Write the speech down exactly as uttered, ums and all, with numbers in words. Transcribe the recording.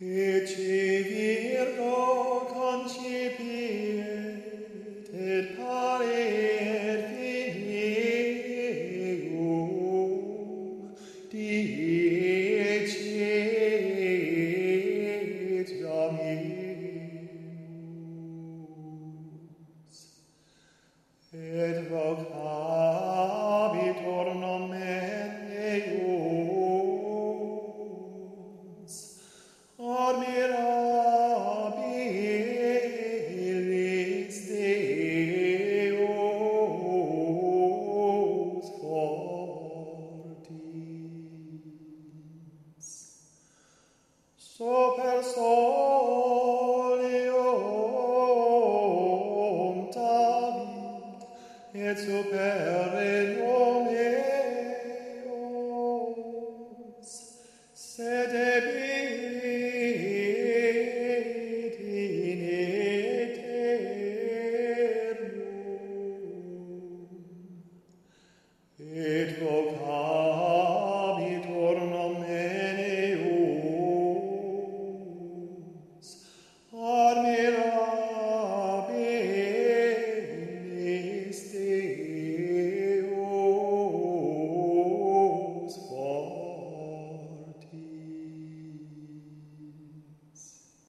et virgo concipiet et parer filium dicit Dominus et vocabitur nomen eius admirabilis Deus fortis super